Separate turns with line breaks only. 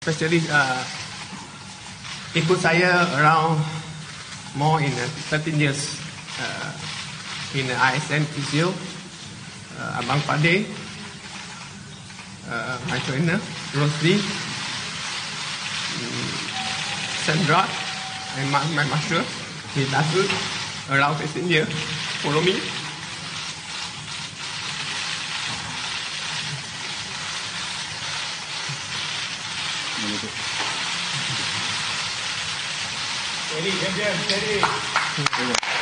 Especially ikut saya around more in 13 years in ISN Physio, Abang Pade, my trainer, Rosli, Sandra, and my master, he does it around 15 years. Follow me. Steady, steady.